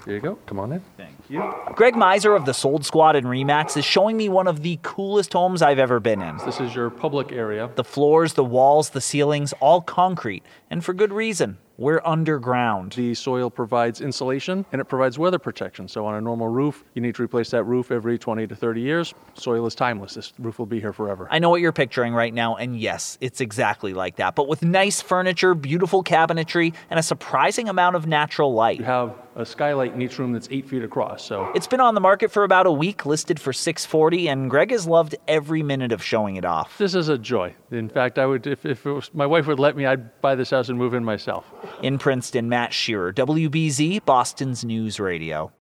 Here you go. Come on in. Thank you. Greg Miser of the Sold Squad in RE/MAX is showing me one of the coolest homes I've ever been in. This is your public area. The floors, the walls, the ceilings, all concrete, and for good reason. We're underground. The soil provides insulation and it provides weather protection. So on a normal roof, you need to replace that roof every 20 to 30 years. Soil is timeless. This roof will be here forever. I know what you're picturing right now, and yes, it's exactly like that, but with nice furniture, beautiful cabinetry, and a surprising amount of natural light. You have a skylight in each room that's 8 feet across. So It's been on the market for about a week, listed for $640, and Greg has loved every minute of showing it off. this is a joy. In fact, I would, if it was, my wife would let me, I'd buy this house and move in myself. In Princeton, Matt Shearer, WBZ, Boston's News Radio.